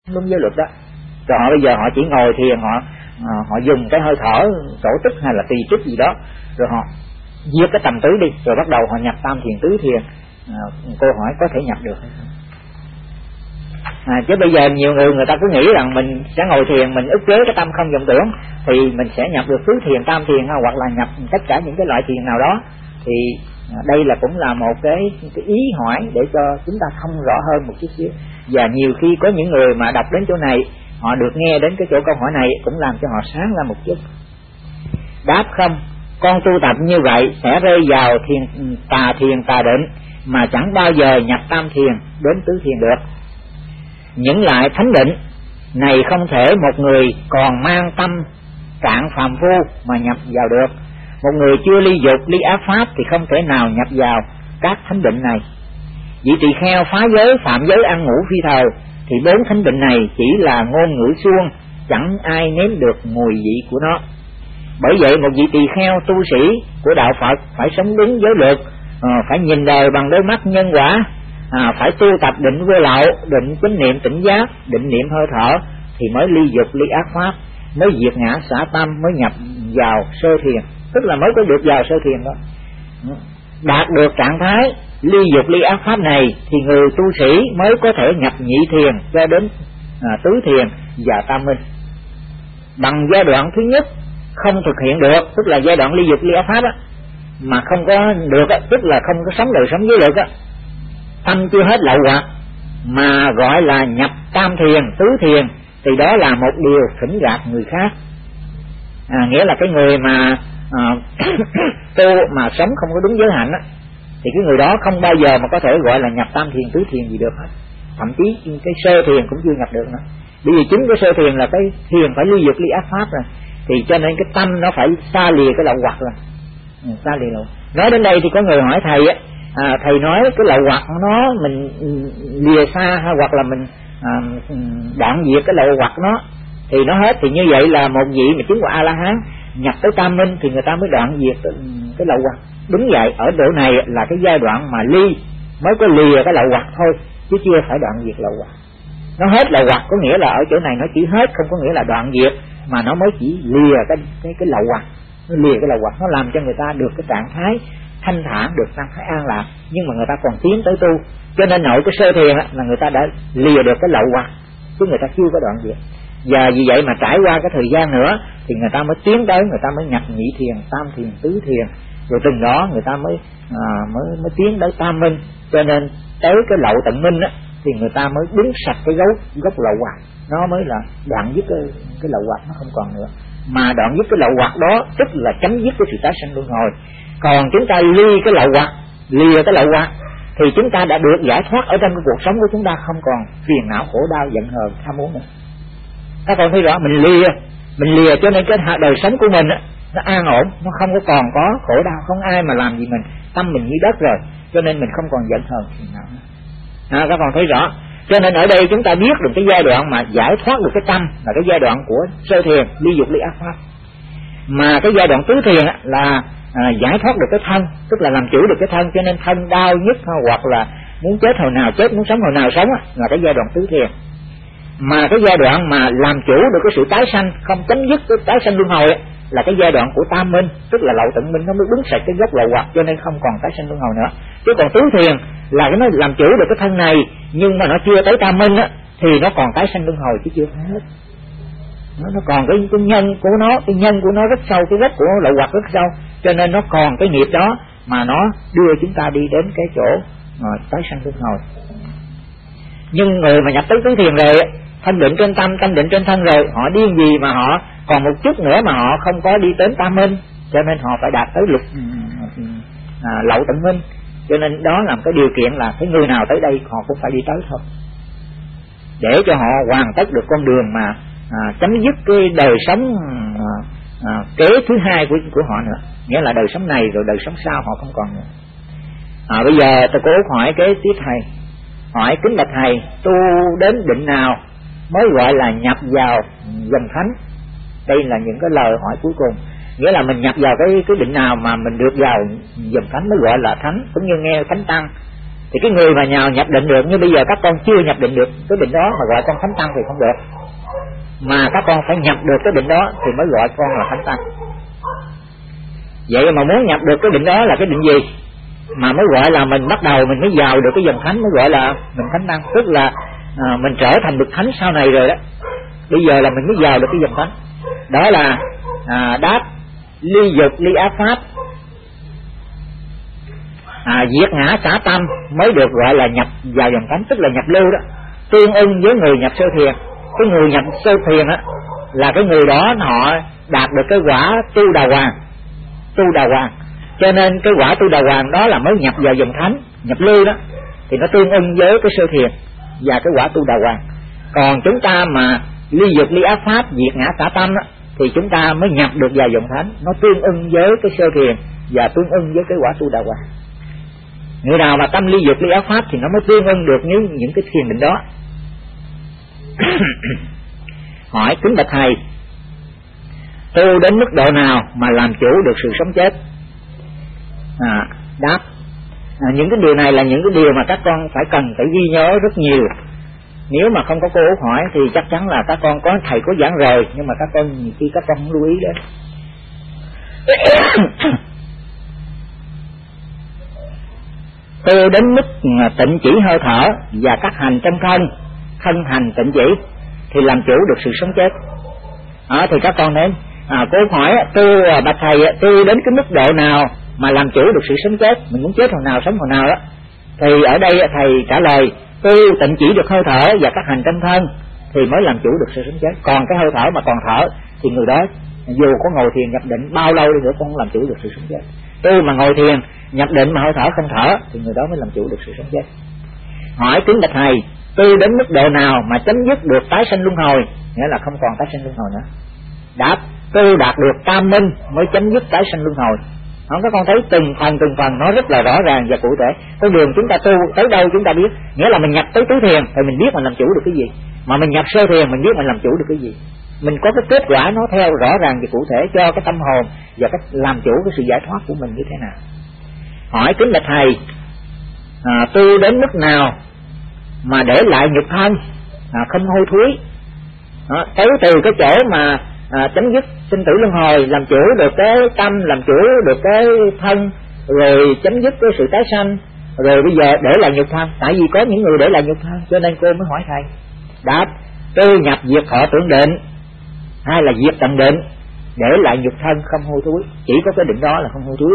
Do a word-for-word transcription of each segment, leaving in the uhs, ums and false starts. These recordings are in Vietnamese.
đúng giới luật đó. Rồi họ bây giờ họ chỉ ngồi thiền, họ à, họ dùng cái hơi thở tổ tức hay là tỳ trúc gì đó, rồi họ diệt cái tầm tứ đi, rồi bắt đầu họ nhập tam thiền tứ thiền. À, cô hỏi có thể nhập được hay không? À, chứ bây giờ nhiều người người ta cứ nghĩ rằng mình sẽ ngồi thiền, mình ức chế cái tâm không vọng tưởng thì mình sẽ nhập được tứ thiền, tam thiền, hoặc là nhập tất cả những cái loại thiền nào đó. Thì à, đây là cũng là một cái, cái ý hỏi để cho chúng ta thông rõ hơn một chút xíu. Và nhiều khi có những người mà đọc đến chỗ này, họ được nghe đến cái chỗ câu hỏi này cũng làm cho họ sáng ra một chút. Đáp: không, con tu tập như vậy sẽ rơi vào thiền tà thiền tà định, mà chẳng bao giờ nhập tam thiền đến tứ thiền được. Những lại thánh định này không thể một người còn mang tâm trạng phàm phu mà nhập vào được. Một người chưa ly dục ly ác pháp thì không thể nào nhập vào các thánh định này. Vị tỳ kheo phá giới phạm giới ăn ngủ phi thời thì bốn thánh định này chỉ là ngôn ngữ suông, chẳng ai nếm được mùi vị của nó. Bởi vậy một vị tỳ kheo tu sĩ của đạo Phật phải sống đúng giới luật, à, phải nhìn đời bằng đôi mắt nhân quả, à, phải tu tập định vô lậu, định chánh niệm tỉnh giác, định niệm hơi thở thì mới ly dục ly ác pháp, mới diệt ngã xả tâm, mới nhập vào sơ thiền, tức là mới có được vào sơ thiền đó. Đạt được trạng thái ly dục ly ác pháp này thì người tu sĩ mới có thể nhập nhị thiền cho đến à, tứ thiền và tam minh. Bằng giai đoạn thứ nhất không thực hiện được, tức là giai đoạn ly dục ly ác pháp á, mà không có được á, tức là không có sống đời sống giới luật á, tâm chưa hết lậu hoặc mà gọi là nhập tam thiền tứ thiền, thì đó là một điều phỉnh gạt người khác. À, nghĩa là cái người mà à, tu mà sống không có đúng giới hạnh á, thì cái người đó không bao giờ mà có thể gọi là nhập tam thiền tứ thiền gì được hết. Thậm chí cái sơ thiền cũng chưa nhập được nữa. Bởi vì chính cái sơ thiền là cái thiền phải ly dục ly ác pháp rồi, thì cho nên cái tâm nó phải xa lìa cái lậu hoặc rồi. Ừ, xa lìa lậu. Nói đến đây thì có người hỏi thầy á, à, thầy nói cái lậu hoặc nó mình lìa xa hay hoặc là mình à, đoạn diệt cái lậu hoặc nó thì nó hết, thì như vậy là một vị mà chứng quả A La Hán nhập tới tam minh thì người ta mới đoạn diệt cái, cái lậu hoặc. Đúng vậy, ở chỗ này là cái giai đoạn mà ly mới có lìa cái lậu hoặc thôi, chứ chưa phải đoạn diệt lậu hoặc. Nó hết lậu hoặc có nghĩa là ở chỗ này nó chỉ hết, không có nghĩa là đoạn diệt, mà nó mới chỉ lìa cái cái cái lậu hoặc, nó lìa cái lậu hoặc, nó làm cho người ta được cái trạng thái thanh thản, được trạng thái an lạc, nhưng mà người ta còn tiến tới tu. Cho nên nội cái sơ thiền là người ta đã lìa được cái lậu hoặc, chứ người ta chưa có đoạn diệt. Và vì vậy mà trải qua cái thời gian nữa thì người ta mới tiến tới, người ta mới nhập nhị thiền, tam thiền, tứ thiền, rồi từng đó người ta mới à, mới mới tiến tới tam minh. Cho nên tới cái lậu tận minh á thì người ta mới đứng sạch cái gốc gốc lậu hoặc, nó mới là đoạn dứt cái cái lậu hoặc, nó không còn nữa. Mà đoạn dứt cái lậu hoặc đó tức là chấm dứt cái sự tái sanh luân hồi. Còn chúng ta ly cái lậu hoặc, lìa cái lậu hoặc thì chúng ta đã được giải thoát ở trong cái cuộc sống của chúng ta, không còn phiền não khổ đau giận hờn tham muốn nữa. Các con thấy rõ, mình lìa mình lìa cho nên cái đời sống của mình á, nó an ổn, nó không có còn có khổ đau, không ai mà làm gì mình, tâm mình như đất rồi, cho nên mình không còn giận hờn phiền não nữa. À, các con thấy rõ. Cho nên ở đây chúng ta biết được cái giai đoạn mà giải thoát được cái tâm là cái giai đoạn của sơ thiền, ly dục ly ác pháp. Mà cái giai đoạn tứ thiền á, là à, giải thoát được cái thân, tức là làm chủ được cái thân, cho nên thân đau nhức hoặc là muốn chết hồi nào chết, muốn sống hồi nào sống á, là cái giai đoạn tứ thiền. Mà cái giai đoạn mà làm chủ được cái sự tái sanh, không chấm dứt cái tái sanh luân hồi á, là cái giai đoạn của tam minh, tức là lậu tận minh, nó mới đứng sạch cái gốc lậu hoặc, cho nên không còn tái sanh luân hồi nữa. Chứ còn tứ thiền là cái nó làm chủ được cái thân này, nhưng mà nó chưa tới tam minh á, thì nó còn tái sanh luân hồi chứ chưa hết. Nó, nó còn cái, cái nhân của nó, cái nhân của nó rất sâu, cái gốc của lậu hoặc rất sâu, cho nên nó còn cái nghiệp đó mà nó đưa chúng ta đi đến cái chỗ à, tái sanh luân hồi. Nhưng người mà nhập tới tứ thiền rồi, thanh định trên tâm, thanh định trên thân rồi, họ điên gì mà họ còn một chút nữa mà họ không có đi đến tam minh, cho nên họ phải đạt tới lục à, lậu tận minh. Cho nên đó là một cái điều kiện là cái người nào tới đây họ cũng phải đi tới thôi, để cho họ hoàn tất được con đường mà à, chấm dứt cái đời sống à, à, kế thứ hai của của họ nữa, nghĩa là đời sống này rồi đời sống sau họ không còn nữa. À, bây giờ tôi cố hỏi kế tiếp thầy, hỏi kính bạch thầy, tu đến định nào mới gọi là nhập vào dòng thánh? Đây là những cái lời hỏi cuối cùng, nghĩa là mình nhập vào cái cái định nào mà mình được vào dòng thánh mới gọi là thánh. Cũng như nghe thánh tăng Thì cái người mà nhào nhập định được, như bây giờ các con chưa nhập định được cái định đó mà gọi con thánh tăng thì không được, mà các con phải nhập được cái định đó thì mới gọi con là thánh tăng. Vậy mà muốn nhập được cái định đó là cái định gì mà mới gọi là mình bắt đầu mình mới vào được cái dòng thánh, mới gọi là mình thánh tăng, tức là à, mình trở thành được thánh sau này rồi đó. Bây giờ là mình mới vào được cái dòng thánh. Đó là à, đáp ly dục ly ác pháp, à, diệt ngã xả tâm mới được gọi là nhập vào dòng thánh, tức là nhập lưu đó, tương ưng với người nhập sơ thiền. Cái người nhập sơ thiền á là cái người đó họ đạt được cái quả tu đà hoàng, tu đà hoàng, cho nên cái quả tu đà hoàng đó là mới nhập vào dòng thánh, nhập lưu đó, thì nó tương ưng với cái sơ thiền và cái quả tu đà hoàng. Còn chúng ta mà ly dục ly ác pháp, diệt ngã xả tâm đó, thì chúng ta mới nhập được vào dòng thánh, nó tương ưng với cái sơ thiền và tương ưng với cái quả tu đà hoàng. Người nào mà tâm ly dục ly ác pháp thì nó mới tương ưng được những những cái thiền định đó. Hỏi kính bạch thầy, tu đến mức độ nào mà làm chủ được sự sống chết? À, đáp à, những cái điều này là những cái điều mà các con phải cần phải ghi nhớ rất nhiều. Nếu mà không có cô Út hỏi thì chắc chắn là các con có thầy có giảng rồi, nhưng mà các con nhiều khi các con không lưu ý đấy. Tu đến mức tịnh chỉ hơi thở và các hành trong thân, thân hành tịnh chỉ thì làm chủ được sự sống chết. À, thì các con đến à, cô hỏi tu bạch thầy, tu đến cái mức độ nào mà làm chủ được sự sống chết, mình muốn chết hồi nào sống hồi nào đó. Thì ở đây thầy trả lời tu tịnh chỉ được hơi thở và các hành trong thân thì mới làm chủ được sự sống chết. Còn cái hơi thở mà còn thở thì người đó dù có ngồi thiền nhập định bao lâu đi nữa cũng không làm chủ được sự sống chết. Tu mà ngồi thiền nhập định mà hơi thở không thở thì người đó mới làm chủ được sự sống chết. Hỏi kính bạch thầy, tu đến mức độ nào mà chấm dứt được tái sanh luân hồi, nghĩa là không còn tái sanh luân hồi nữa? Đáp, tu đạt được tam minh mới chấm dứt tái sanh luân hồi. Không, các con thấy từng phần từng phần nó rất là rõ ràng và cụ thể. Cái đường chúng ta tu tới đâu chúng ta biết, nghĩa là mình nhập tới tứ thiền thì mình biết mình làm chủ được cái gì, mà mình nhập sơ thiền mình biết mình làm chủ được cái gì. Mình có cái kết quả nó theo rõ ràng và cụ thể cho cái tâm hồn và cách làm chủ cái sự giải thoát của mình như thế nào. Hỏi kính bạch thầy, à, tu đến mức nào mà để lại nhục thân à, không hôi thối, à, tới từ cái chỗ mà à, chấm dứt sinh tử luân hồi, làm chủ được cái tâm, làm chủ được cái thân, rồi chấm dứt cái sự tái sanh, rồi bây giờ để lại nhục thân. Tại vì có những người để lại nhục thân cho nên cô mới hỏi thầy. Đáp, tu nhập diệt thọ tưởng định hay là diệt tận định, để lại nhục thân không hôi thối, chỉ có cái định đó là không hôi thối.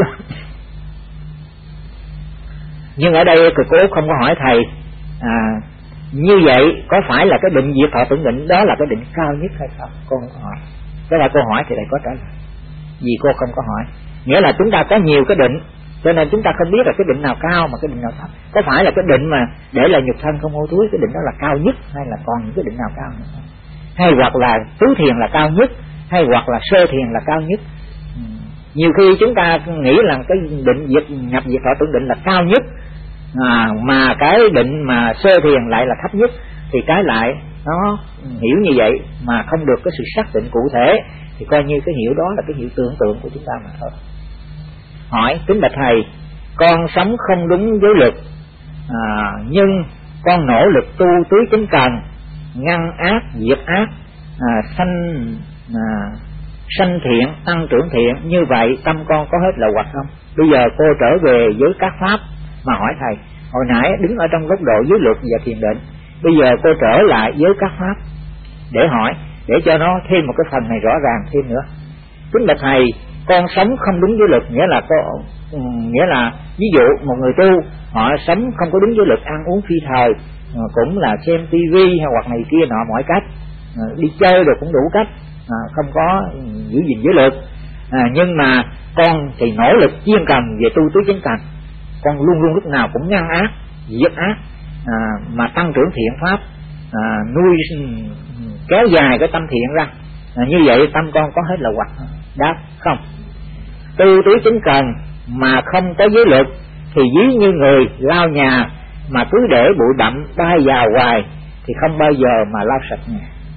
Nhưng ở đây cô không có hỏi thầy à, như vậy có phải là cái định diệt thọ tưởng định đó là cái định cao nhất hay không? Cô không có hỏi. Cái là cô hỏi thì thầy có trả lời. Vì cô không có hỏi, nghĩa là chúng ta có nhiều cái định, cho nên chúng ta không biết là cái định nào cao mà cái định nào thấp. Có phải là cái định mà để lại nhục thân không hôi thối, cái định đó là cao nhất, hay là còn những cái định nào cao nữa không? Hay hoặc là tứ thiền là cao nhất, hay hoặc là sơ thiền là cao nhất? Nhiều khi chúng ta nghĩ là cái định diệt nhập diệt thọ tưởng định là cao nhất, à, mà cái định mà sơ thiền lại là thấp nhất, thì cái lại nó hiểu như vậy mà không được cái sự xác định cụ thể, thì coi như cái hiểu đó là cái hiểu tưởng tượng của chúng ta mà thôi. Hỏi kính bạch thầy, con sống không đúng với luật, à, nhưng con nỗ lực tu tứ chánh cần, ngăn ác diệt ác, à, sanh à, sanh thiện tăng trưởng thiện, như vậy tâm con có hết là hoặc không? Bây giờ cô trở về với các pháp mà hỏi thầy. Hồi nãy đứng ở trong góc độ giới luật và thiền định, bây giờ cô trở lại với các pháp để hỏi, để cho nó thêm một cái phần này rõ ràng thêm nữa. Kính bạch thầy, con sống không đúng với luật, nghĩa là có, nghĩa là ví dụ một người tu họ sống không có đúng với luật, ăn uống phi thời, cũng là xem tivi hay hoặc này kia nọ mọi cách, đi chơi rồi cũng đủ cách, không có giữ gìn giới luật, à, nhưng mà con thì nỗ lực chuyên cần về tu tứ chánh cần, con luôn luôn lúc nào cũng ngăn ác diệt ác, à, mà tăng trưởng thiện pháp, à, nuôi kéo dài cái tâm thiện ra, à, như vậy tâm con có hết là hoặc? Đáp không. Tu tứ chánh cần mà không có giới luật thì ví như người lau nhà mà cứ để bụi bặm bay vào hoài thì không bao giờ mà lau sạch nhà.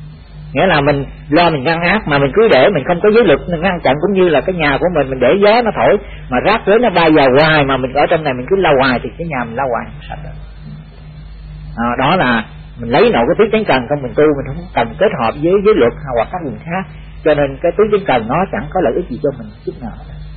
Nghĩa là mình lo mình ngăn ác mà mình cứ để mình không có giới luật mình ngăn chặn, cũng như là cái nhà của mình mình để gió nó thổi mà rác rưởi nó bay vào hoài, mà mình ở trong này mình cứ lau hoài thì cái nhà mình lau hoài không sạch được. À, đó là mình lấy nội cái tứ chánh cần không, mình tu mình không cần kết hợp với giới luật hoặc các vùng khác, cho nên cái tứ chánh cần nó chẳng có lợi ích gì cho mình chút nào.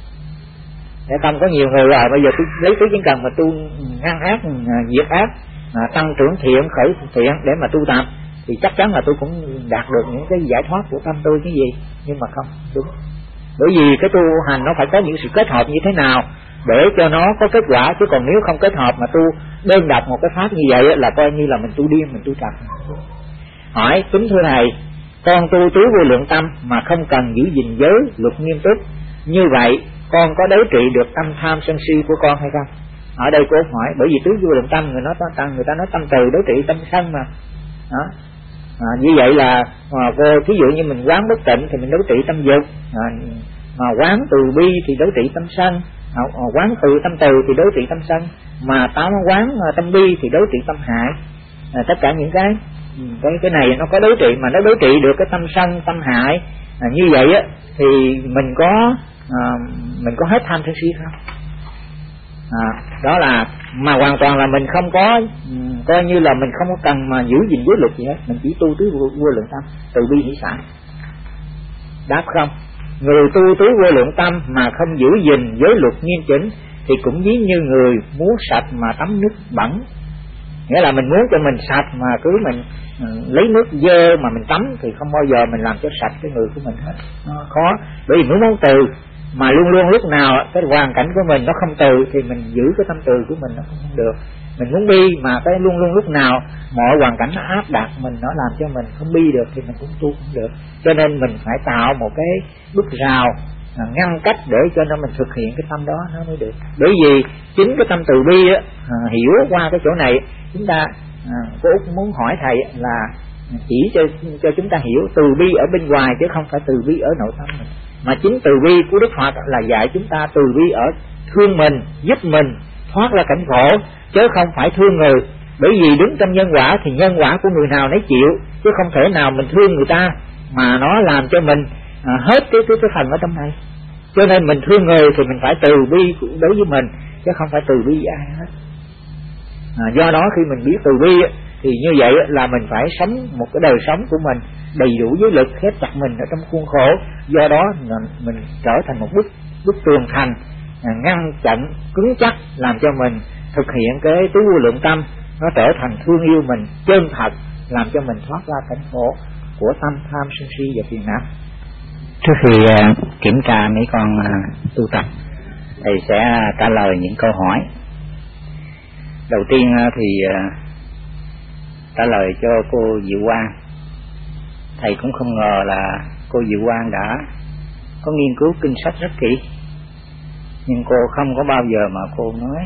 Để không có nhiều người là bây giờ tôi lấy tứ chánh cần mà tu ngăn ác, diệt ác, à, tăng trưởng thiện, khởi thiện để mà tu tập thì chắc chắn là tôi cũng đạt được những cái giải thoát của tâm tôi cái gì, nhưng mà không đúng. Bởi vì cái tu hành nó phải có những sự kết hợp như thế nào để cho nó có kết quả, chứ còn nếu không kết hợp mà tu đơn độc một cái pháp như vậy là coi như là mình tu điên, mình tu trật. Hỏi kính thưa thầy, con tu tứ vô lượng tâm mà không cần giữ gìn giới luật nghiêm túc, như vậy con có đối trị được tâm tham sân si của con hay không? Ở đây cô hỏi, bởi vì tứ vô lượng tâm người nói tâm, người ta nói tâm từ đối trị tâm sân mà. Đó. À, như vậy là à, cô ví dụ như mình quán bất tịnh thì mình đối trị tâm dục, à, mà quán từ bi thì đối trị tâm sân, à, quán từ tâm từ thì đối trị tâm sân, mà tám quán à, tâm bi thì đối trị tâm hại. À, tất cả những cái cái cái này nó có đối trị, mà nó đối trị được cái tâm sân tâm hại, à, như vậy á thì mình có à, mình có hết tham sân si không? À, đó là mà hoàn toàn là mình không có um, coi như là mình không có cần mà giữ gìn giới luật gì hết, mình chỉ tu tứ vô, vô lượng tâm từ bi hỷ xả. Đáp không? Người tu tứ vô lượng tâm mà không giữ gìn giới luật nghiêm chỉnh thì cũng ví như người muốn sạch mà tắm nước bẩn. Nghĩa là mình muốn cho mình sạch mà cứ mình uh, lấy nước dơ mà mình tắm thì không bao giờ mình làm cho sạch cái người của mình hết, nó khó. Bởi vì muốn muốn từ mà luôn luôn lúc nào cái hoàn cảnh của mình nó không từ thì mình giữ cái tâm từ của mình nó không được. Mình muốn bi mà cái luôn luôn lúc nào mọi hoàn cảnh nó áp đặt mình, nó làm cho mình không bi được thì mình cũng tu không được. Cho nên mình phải tạo một cái bức rào à, ngăn cách để cho nó mình thực hiện cái tâm đó nó mới được. Bởi vì chính cái tâm từ bi á, à, hiểu qua cái chỗ này chúng ta à, cô Út muốn hỏi thầy là chỉ cho cho chúng ta hiểu từ bi ở bên ngoài chứ không phải từ bi ở nội tâm mình. Mà chính từ bi của Đức Phật là dạy chúng ta từ bi ở thương mình, giúp mình thoát ra cảnh khổ, chứ không phải thương người. Bởi vì đứng trong nhân quả thì nhân quả của người nào nấy chịu, chứ không thể nào mình thương người ta mà nó làm cho mình à, hết cái, cái cái phần ở trong này. Cho nên mình thương người thì mình phải từ bi đối với mình, chứ không phải từ bi với ai hết. À, do đó khi mình biết từ bi thì như vậy là mình phải sống một cái đời sống của mình đầy đủ giới lực, khép chặt mình ở trong khuôn khổ. Do đó mình trở thành một bức bức tường thành ngăn chặn cứng chắc, làm cho mình thực hiện cái tứ vô lượng tâm, nó trở thành thương yêu mình chân thật, làm cho mình thoát ra cảnh khổ của tâm tham sân si và phiền não. Trước khi uh, kiểm tra mấy con uh, tu tập, thầy sẽ trả lời những câu hỏi. Đầu tiên uh, thì uh, trả lời cho cô Diệu Quang. Thầy cũng không ngờ là cô Diệu Quang đã có nghiên cứu kinh sách rất kỹ, nhưng cô không có bao giờ mà cô nói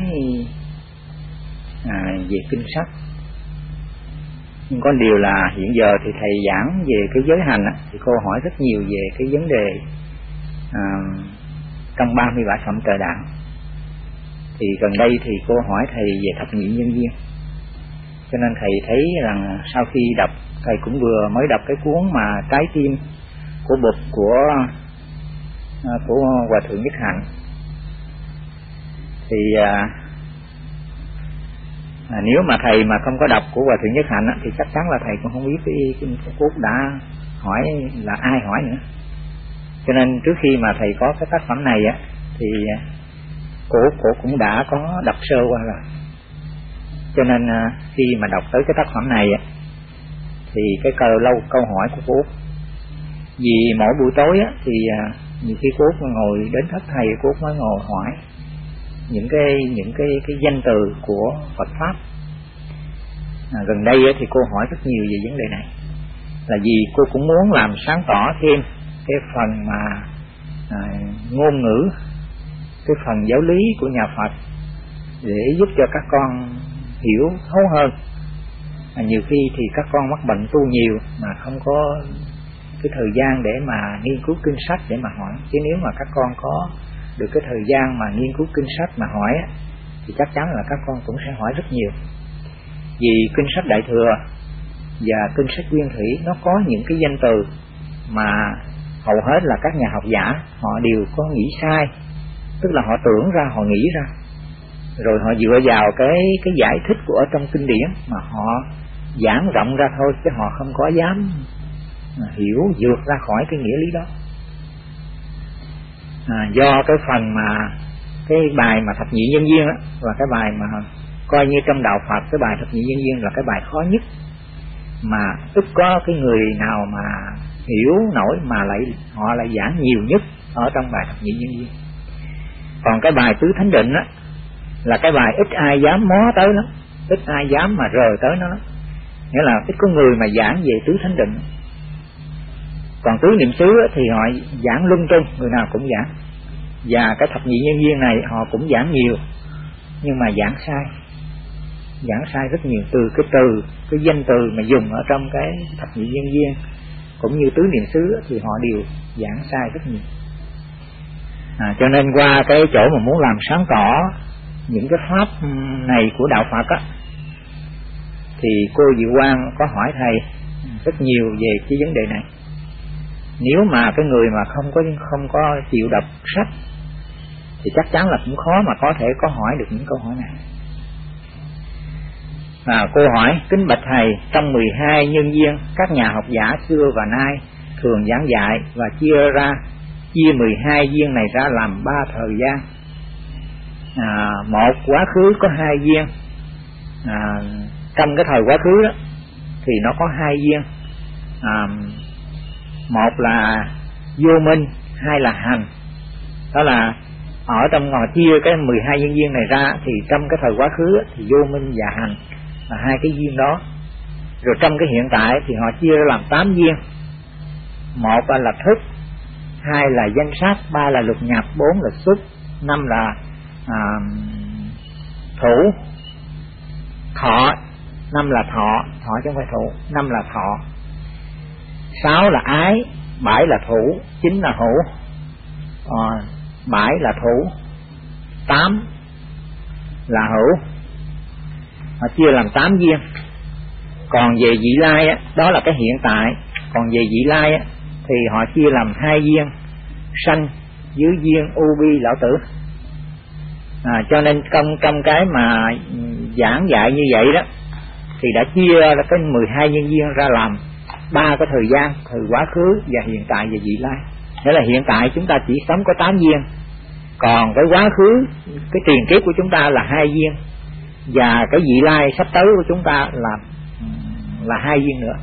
à, về kinh sách. Nhưng có điều là hiện giờ thì thầy giảng về cái giới hành á, thì cô hỏi rất nhiều về cái vấn đề à, trong ba mươi bảy phẩm trời đạo. Thì gần đây thì cô hỏi thầy về thập nhị nhân duyên, cho nên thầy thấy rằng sau khi đọc, thầy cũng vừa mới đọc cái cuốn mà Trái tim của Bụt của à, của Hòa Thượng Nhất Hạnh. Thì à, à, nếu mà thầy mà không có đọc của Hòa Thượng Nhất Hạnh á, thì chắc chắn là thầy cũng không biết cái, cái, cái cuốn đã hỏi là ai hỏi nữa. Cho nên trước khi mà thầy có cái tác phẩm này á, thì cô cô cũng đã có đọc sơ qua rồi. Cho nên à, khi mà đọc tới cái tác phẩm này á, thì cái câu lâu câu hỏi của cô, vì mỗi buổi tối á, thì à, nhiều khi cô ngồi đến thất thầy, cô mới ngồi hỏi những cái những cái cái danh từ của Phật pháp. À, gần đây á, thì cô hỏi rất nhiều về vấn đề này, là vì cô cũng muốn làm sáng tỏ thêm cái phần mà à, ngôn ngữ, cái phần giáo lý của nhà Phật để giúp cho các con hiểu thấu hơn. À, nhiều khi thì các con mắc bệnh tu nhiều mà không có cái thời gian để mà nghiên cứu kinh sách để mà hỏi. Chứ nếu mà các con có được cái thời gian mà nghiên cứu kinh sách mà hỏi á, thì chắc chắn là các con cũng sẽ hỏi rất nhiều. Vì kinh sách Đại Thừa và kinh sách Nguyên Thủy nó có những cái danh từ mà hầu hết là các nhà học giả họ đều có nghĩ sai, tức là họ tưởng ra, họ nghĩ ra, rồi họ dựa vào cái cái giải thích của ở trong kinh điển mà họ giảng rộng ra thôi, chứ họ không có dám hiểu vượt ra khỏi cái nghĩa lý đó. À, do cái phần mà cái bài mà thập nhị nhân duyên đó, và cái bài mà coi như trong đạo Phật cái bài thập nhị nhân duyên là cái bài khó nhất, mà ít có cái người nào mà hiểu nổi, mà lại họ lại giảng nhiều nhất ở trong bài thập nhị nhân duyên. Còn cái bài tứ thánh định á là cái bài ít ai dám mó tới lắm, ít ai dám mà rời tới nó lắm. Nghĩa là ít có người mà giảng về tứ thánh định. Còn tứ niệm xứ thì họ giảng lung tung, người nào cũng giảng. Và cái thập nhị nhân duyên này họ cũng giảng nhiều, nhưng mà giảng sai, giảng sai rất nhiều. Từ cái từ, cái danh từ mà dùng ở trong cái thập nhị nhân duyên cũng như tứ niệm xứ thì họ đều giảng sai rất nhiều. À, cho nên qua cái chỗ mà muốn làm sáng tỏ những cái pháp này của đạo Phật á, thì cô Diệu Quang có hỏi thầy rất nhiều về cái vấn đề này. Nếu mà cái người mà không có không có chịu đọc sách thì chắc chắn là cũng khó mà có thể có hỏi được những câu hỏi này. À, cô hỏi: kính bạch thầy, trong mười hai nhân duyên các nhà học giả xưa và nay thường giảng dạy và chia ra chia mười hai duyên này ra làm ba thời gian. À, một quá khứ có hai duyên. À, trong cái thời quá khứ đó thì nó có hai duyên. À, một là vô minh, hai là hành. Đó là ở trong ngồi chia cái mười hai nhân duyên này ra thì trong cái thời quá khứ thì vô minh và hành là hai cái duyên đó. Rồi trong cái hiện tại thì họ chia ra làm tám duyên. Một là thức, hai là danh sắc, ba là lục nhập, bốn là xúc, năm là à, thủ, thọ, năm là thọ, thọ chứ không phải thủ, năm là thọ, sáu là ái, bảy là thủ, chín là hữu, à, bảy là thủ, tám là hữu. Họ chia làm tám duyên. Còn về vị lai á, đó là cái hiện tại. Còn về vị lai á, thì họ chia làm hai duyên, sanh dưới duyên u bi lão tử. À, cho nên trong trong cái mà giảng dạy như vậy đó thì đã chia là cái mười hai nhân duyên ra làm ba cái thời gian, thời quá khứ và hiện tại và vị lai. Nghĩa là hiện tại chúng ta chỉ sống có tám duyên, còn cái quá khứ, cái tiền kiếp của chúng ta là hai duyên, và cái vị lai sắp tới của chúng ta là là hai duyên nữa.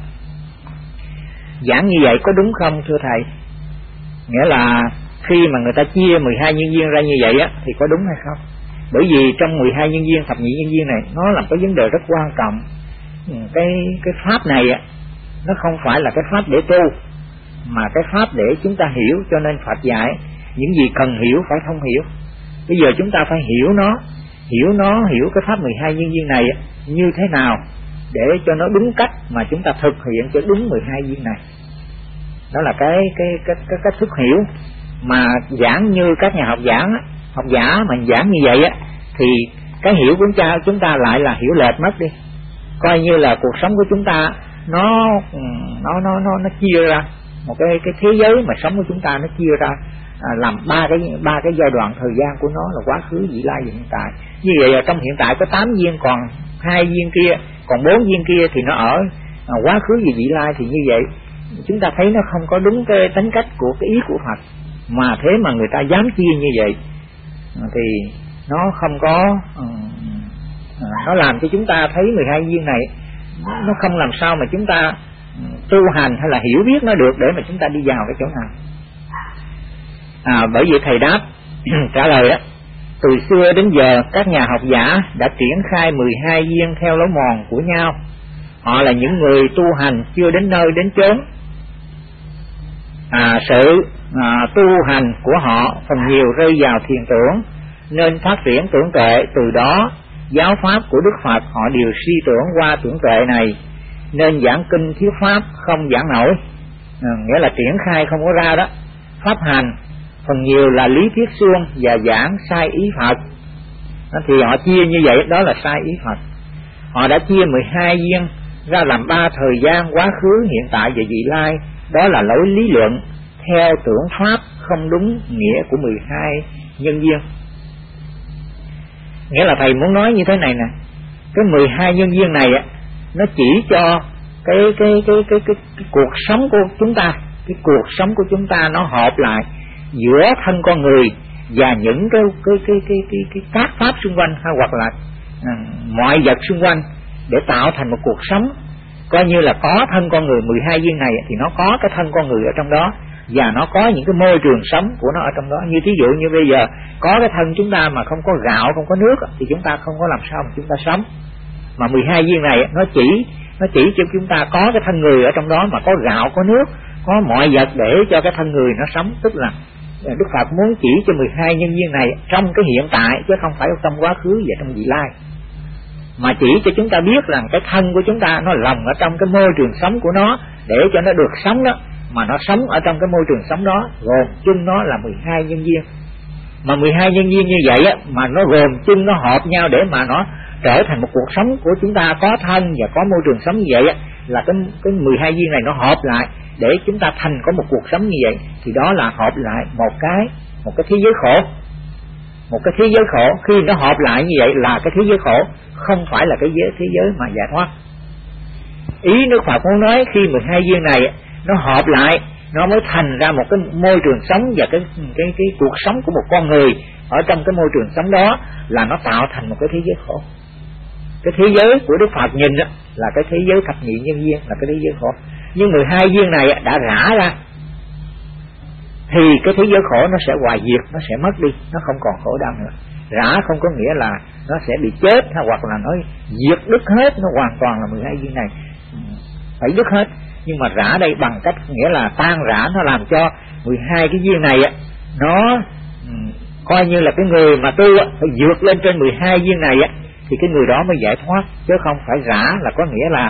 Giảng như vậy có đúng không thưa thầy? Nghĩa là khi mà người ta chia mười hai nhân duyên ra như vậy á thì có đúng hay không? Bởi vì trong mười hai nhân duyên, thập nhị nhân duyên này nó là cái vấn đề rất quan trọng. Cái cái pháp này á nó không phải là cái pháp để tu, mà cái pháp để chúng ta hiểu. Cho nên Phật dạy những gì cần hiểu phải thông hiểu. Bây giờ chúng ta phải hiểu nó, hiểu nó, hiểu cái pháp mười hai nhân duyên này như thế nào để cho nó đúng cách mà chúng ta thực hiện cho đúng mười hai duyên này. Đó là cái cái cái cái cách thức hiểu. Mà giảng như các nhà học giảng á, học giả mà giảng như vậy á thì cái hiểu của chúng ta chúng ta lại là hiểu lệch mất đi. Coi như là cuộc sống của chúng ta nó nó nó nó nó chia ra một cái cái thế giới mà sống của chúng ta nó chia ra à, làm ba cái ba cái giai đoạn thời gian của nó là quá khứ, vị lai và hiện tại. Như vậy là trong hiện tại có tám duyên, còn hai duyên kia, còn bốn duyên kia thì nó ở à, quá khứ và vị lai. Thì như vậy chúng ta thấy nó không có đúng cái tính cách của cái ý của Phật, mà thế mà người ta dám chia như vậy thì nó không có uh, nó làm cho chúng ta thấy mười hai duyên này nó không làm sao mà chúng ta tu hành hay là hiểu biết nó được để mà chúng ta đi vào cái chỗ nào. À, bởi vì thầy đáp trả lời á, từ xưa đến giờ các nhà học giả đã triển khai mười hai duyên theo lối mòn của nhau. Họ là những người tu hành chưa đến nơi đến chốn. À, sự à, tu hành của họ phần nhiều rơi vào thiền tưởng, nên phát triển tưởng tuệ. Từ đó giáo pháp của Đức Phật họ đều suy tưởng qua tưởng tuệ này, nên giảng kinh thiếu pháp không giảng nổi. À, nghĩa là triển khai không có ra đó. Pháp hành phần nhiều là lý thuyết suông và giảng sai ý Phật. Đó, thì họ chia như vậy, đó là sai ý Phật. Họ đã chia mười hai duyên ra làm ba thời gian: quá khứ, hiện tại và vị lai. Đó là lối lý luận theo tưởng pháp, không đúng nghĩa của mười hai nhân duyên. Nghĩa là thầy muốn nói như thế này nè, cái mười hai nhân duyên này á, nó chỉ cho cái cái cái cái cái, cái cuộc sống của chúng ta, cái cuộc sống của chúng ta nó hợp lại giữa thân con người và những cái cái cái cái cái, cái các pháp xung quanh, hay hoặc là à, mọi vật xung quanh, để tạo thành một cuộc sống. Coi như là có thân con người mười hai duyên này thì nó có cái thân con người ở trong đó, và nó có những cái môi trường sống của nó ở trong đó. Như thí dụ như bây giờ có cái thân chúng ta mà không có gạo, không có nước thì chúng ta không có làm sao mà chúng ta sống. Mà mười hai duyên này nó chỉ nó chỉ cho chúng ta có cái thân người ở trong đó, mà có gạo, có nước, có mọi vật để cho cái thân người nó sống. Tức là Đức Phật muốn chỉ cho mười hai nhân duyên này trong cái hiện tại, chứ không phải trong quá khứ và trong vị lai, mà chỉ cho chúng ta biết rằng cái thân của chúng ta nó lồng ở trong cái môi trường sống của nó, để cho nó được sống đó, mà nó sống ở trong cái môi trường sống đó, gồm chung nó là mười hai nhân duyên. Mà mười hai nhân duyên như vậy á, mà nó gồm chung, nó hợp nhau để mà nó trở thành một cuộc sống của chúng ta, có thân và có môi trường sống như vậy á, là cái cái mười hai duyên này nó hợp lại để chúng ta thành có một cuộc sống như vậy, thì đó là hợp lại một cái một cái thế giới khổ. Một cái thế giới khổ khi nó hợp lại như vậy là cái thế giới khổ, không phải là cái giới thế giới mà giải thoát. Ý Đức Phật muốn nói khi mười hai duyên này nó hợp lại, nó mới thành ra một cái môi trường sống, và cái cái cái cuộc sống của một con người ở trong cái môi trường sống đó là nó tạo thành một cái thế giới khổ. Cái thế giới của Đức Phật nhìn đó là cái thế giới thập nhị nhân duyên, là cái thế giới khổ. Nhưng mười hai duyên này đã rã ra thì cái thế giới khổ nó sẽ hoại diệt, nó sẽ mất đi, nó không còn khổ đau nữa. Rã không có nghĩa là nó sẽ bị chết, hay hoặc là nó diệt đứt hết, nó hoàn toàn là mười hai duyên này phải đứt hết. Nhưng mà rã đây bằng cách nghĩa là tan rã, nó làm cho mười hai cái duyên này nó coi như là cái người mà tu phải vượt lên trên mười hai duyên này thì cái người đó mới giải thoát, chứ không phải rã là có nghĩa là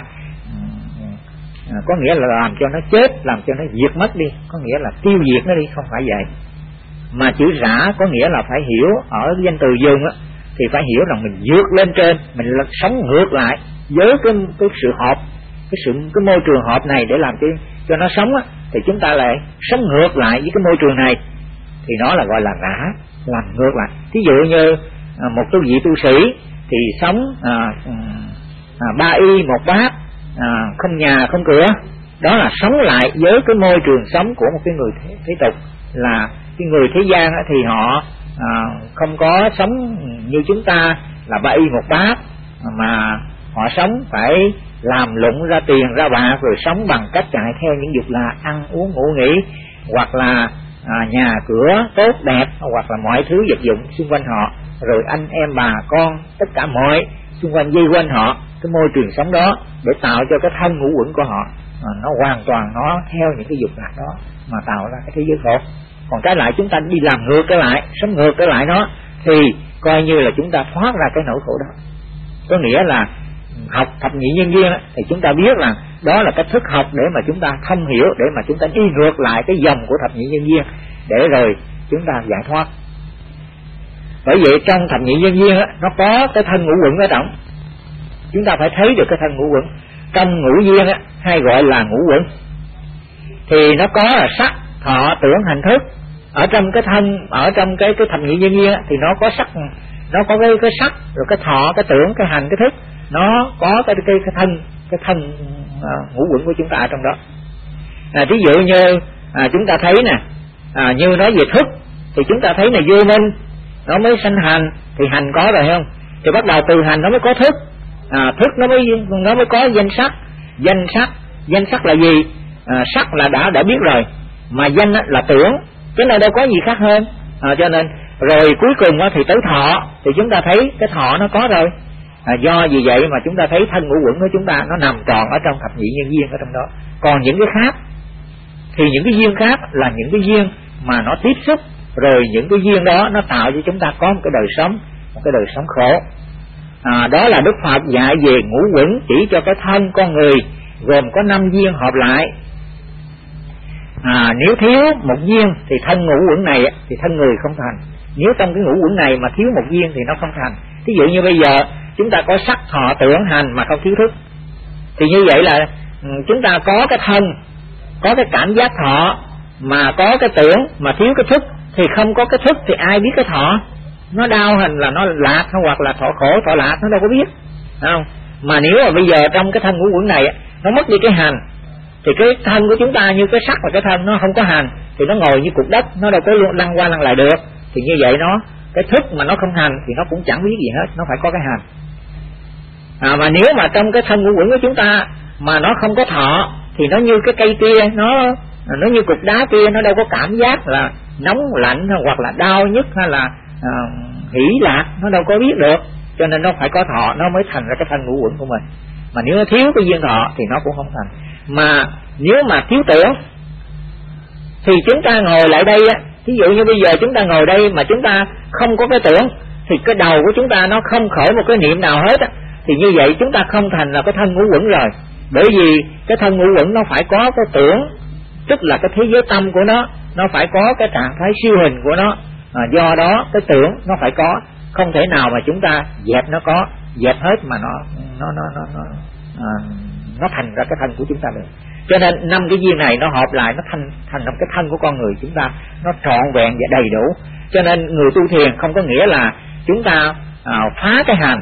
À, có nghĩa là làm cho nó chết, làm cho nó diệt mất đi, có nghĩa là tiêu diệt nó đi, không phải vậy. Mà chữ rã có nghĩa là phải hiểu, ở danh từ dùng á, thì phải hiểu rằng mình vượt lên trên, mình là sống ngược lại với cái, cái sự hợp, cái sự cái môi trường hợp này để làm cho cho nó sống á, thì chúng ta lại sống ngược lại với cái môi trường này, thì nó là gọi là rã, làm ngược lại. Ví dụ như à, một tu vị tu sĩ thì sống à, à, ba y một bát, À, không nhà không cửa, đó là sống lại với cái môi trường sống của một cái người thế, thế tục. Là cái người thế gian thì họ à, không có sống như chúng ta là ba y một bát, mà họ sống phải làm lụng ra tiền ra bạc, rồi sống bằng cách chạy theo những dục là ăn uống ngủ nghỉ, hoặc là à, nhà cửa tốt đẹp, hoặc là mọi thứ vật dụng xung quanh họ, rồi anh em bà con tất cả mọi xung quanh dây quanh họ, cái môi trường sống đó để tạo cho cái thân ngũ uẩn của họ à, nó hoàn toàn nó theo những cái dục lạc đó mà tạo ra cái thế giới khổ. Còn trái lại chúng ta đi làm ngược cái lại, sống ngược cái lại nó, thì coi như là chúng ta thoát ra cái nỗi khổ đó. Có nghĩa là học thập nhị nhân duyên thì chúng ta biết là đó là cách thức học để mà chúng ta thông hiểu, để mà chúng ta đi ngược lại cái dòng của thập nhị nhân duyên, để rồi chúng ta giải thoát. Bởi vậy trong thập nhị nhân duyên á, nó có cái thân ngũ uẩn ở trong, chúng ta phải thấy được cái thân ngũ uẩn. Trong ngũ duyên á, hay gọi là ngũ uẩn, thì nó có là sắc, thọ, tưởng, hành, thức. Ở trong cái thân, ở trong cái cái thập nhị nhân duyên á, thì nó có sắc, nó có cái cái sắc, rồi cái thọ, cái tưởng, cái hành, cái thức, nó có cái cái cái thân, cái thân à, ngũ uẩn của chúng ta ở trong đó. À, ví dụ như à, chúng ta thấy nè, à, như nói về thức thì chúng ta thấy là vô minh nó mới sanh hành, thì hành có rồi không? Thì bắt đầu từ hành nó mới có thức, à, thức nó mới nó mới có danh sắc. Danh sắc, danh sắc là gì? À, sắc là đã đã biết rồi, mà danh là tưởng, cái này đâu có gì khác hơn. À, cho nên rồi cuối cùng thì tới thọ, thì chúng ta thấy cái thọ nó có rồi. À, do vì vậy mà chúng ta thấy thân ngũ uẩn của chúng ta nó nằm tròn ở trong thập nhị nhân duyên ở trong đó. Còn những cái khác thì những cái duyên khác là những cái duyên mà nó tiếp xúc, rồi những cái duyên đó nó tạo cho chúng ta có một cái đời sống, một cái đời sống khổ. À, đó là Đức Phật dạy về ngũ uẩn, chỉ cho cái thân con người gồm có năm duyên hợp lại. À, nếu thiếu một duyên thì thân ngũ uẩn này thì thân người không thành. Nếu trong cái ngũ uẩn này mà thiếu một duyên thì nó không thành. Ví dụ như bây giờ chúng ta có sắc, thọ, tưởng, hành mà không thiếu thức, Thì như vậy là chúng ta có cái thân, có cái cảm giác thọ, mà có cái tưởng, mà thiếu cái thức. Thì không có cái thức thì ai biết cái thọ? Nó đau hay là nó lạc, hoặc là thọ khổ, thọ lạc, nó đâu có biết, không? Mà nếu mà bây giờ trong cái thân ngũ uẩn này nó mất đi cái hành, thì cái thân của chúng ta như cái sắt và cái thân nó không có hành, thì nó ngồi như cục đất, nó đâu có lăn qua lăn lại được. Thì như vậy nó, cái thức mà nó không hành thì nó cũng chẳng biết gì hết, nó phải có cái hành. À, mà nếu mà trong cái thân ngũ uẩn của chúng ta mà nó không có thọ, thì nó như cái cây kia, nó nó như cục đá kia, nó đâu có cảm giác là nóng lạnh hoặc là đau nhức hay là à, hỷ lạc, nó đâu có biết được. Cho nên nó phải có thọ nó mới thành ra cái thân ngũ uẩn của mình. Mà nếu nó thiếu cái duyên thọ thì nó cũng không thành. Mà nếu mà thiếu tưởng thì chúng ta ngồi lại đây á, ví dụ như bây giờ chúng ta ngồi đây mà chúng ta không có cái tưởng, thì cái đầu của chúng ta nó không khởi một cái niệm nào hết á, thì như vậy chúng ta không thành là cái thân ngũ uẩn rồi. Bởi vì cái thân ngũ uẩn nó phải có cái tưởng, tức là cái thế giới tâm của nó, nó phải có cái trạng thái siêu hình của nó. À, do đó cái tưởng nó phải có, không thể nào mà chúng ta dẹp nó có, dẹp hết mà nó nó nó nó nó, à, nó thành ra cái thân của chúng ta được. Cho nên năm cái duyên này nó hợp lại, nó thành thành trong cái thân của con người chúng ta, nó trọn vẹn và đầy đủ. Cho nên người tu thiền không có nghĩa là chúng ta à, phá cái hành,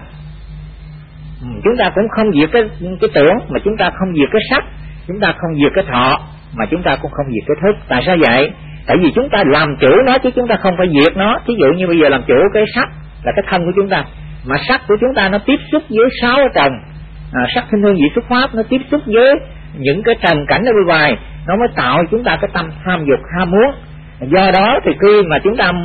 chúng ta cũng không diệt cái cái tưởng, mà chúng ta không diệt cái sắc, chúng ta không diệt cái thọ, mà chúng ta cũng không diệt cái thức. Tại sao vậy? Tại vì chúng ta làm chủ nó chứ chúng ta không phải diệt nó. Ví dụ như bây giờ làm chủ cái sắc là cái thân của chúng ta, mà sắc của chúng ta nó tiếp xúc với sáu trần, à, sắc thanh hương vị xuất pháp, nó tiếp xúc với những cái trần cảnh ở bên ngoài, nó mới tạo chúng ta cái tâm tham dục ham muốn. Do đó thì khi mà chúng ta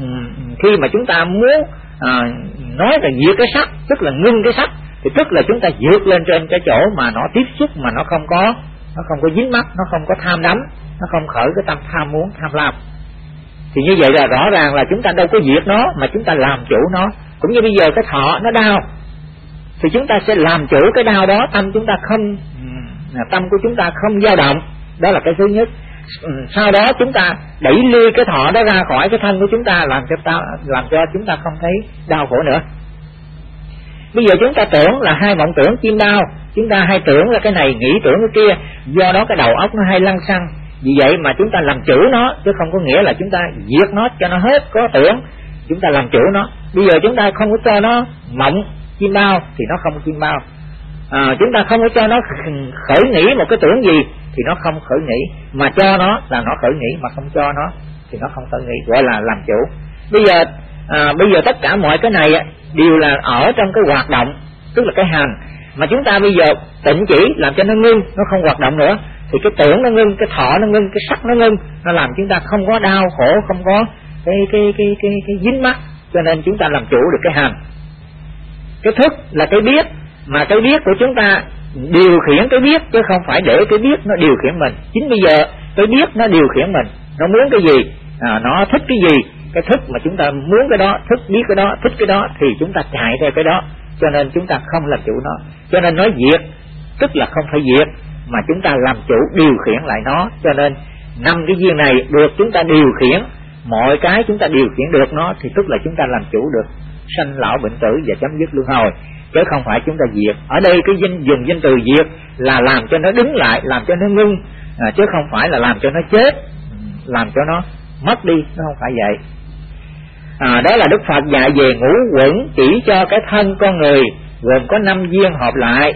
khi mà chúng ta muốn à, nói là diệt cái sắc, tức là ngưng cái sắc, thì tức là chúng ta vượt lên trên cái chỗ mà nó tiếp xúc mà nó không có nó không có dính mắc, nó không có tham đắm, nó không khởi cái tâm tham muốn, tham lam. Thì như vậy là rõ ràng là chúng ta đâu có diệt nó, mà chúng ta làm chủ nó. Cũng như bây giờ cái thọ nó đau, thì chúng ta sẽ làm chủ cái đau đó, tâm chúng ta không tâm của chúng ta không dao động. Đó là cái thứ nhất. Sau đó chúng ta đẩy lui cái thọ đó ra khỏi cái thân của chúng ta, làm cho ta làm cho chúng ta không thấy đau khổ nữa. Bây giờ chúng ta tưởng là hai vọng tưởng chim đau, chúng ta hay tưởng là cái này, nghĩ tưởng cái kia, do đó cái đầu óc nó hay lăng xăng. Vì vậy mà chúng ta làm chủ nó, chứ không có nghĩa là chúng ta diệt nó cho nó hết có tưởng. Chúng ta làm chủ nó. Bây giờ chúng ta không có cho nó mộng chim bao thì nó không chim bao, à, chúng ta không có cho nó khởi nghĩ một cái tưởng gì thì nó không khởi nghĩ, mà cho nó là nó khởi nghĩ, mà không cho nó thì nó không khởi nghĩ, gọi là làm chủ. Bây giờ à, bây giờ tất cả mọi cái này đều là ở trong cái hoạt động, tức là cái hành. Mà chúng ta bây giờ tịnh chỉ làm cho nó ngưng, nó không hoạt động nữa, thì cái tưởng nó ngưng, cái thọ nó ngưng, cái sắc nó ngưng, nó làm chúng ta không có đau khổ, không có cái cái cái cái, cái dính mắc. Cho nên chúng ta làm chủ được cái hành. Cái thức là cái biết, mà cái biết của chúng ta điều khiển cái biết, chứ không phải để cái biết nó điều khiển mình. Chính bây giờ cái biết nó điều khiển mình, nó muốn cái gì, à, nó thích cái gì, cái thức mà chúng ta muốn cái đó, thức biết cái đó, thích cái đó, thì chúng ta chạy theo cái đó. Cho nên chúng ta không làm chủ nó. Cho nên nói diệt tức là không phải diệt, mà chúng ta làm chủ điều khiển lại nó. Cho nên năm cái duyên này được chúng ta điều khiển, mọi cái chúng ta điều khiển được nó, thì tức là chúng ta làm chủ được sanh lão bệnh tử và chấm dứt luân hồi, chứ không phải chúng ta diệt. Ở đây cái danh dùng danh từ diệt là làm cho nó đứng lại, làm cho nó ngưng, à, chứ không phải là làm cho nó chết, làm cho nó mất đi, nó không phải vậy. À, đó là Đức Phật dạy về ngũ uẩn, chỉ cho cái thân con người gồm có năm duyên hợp lại.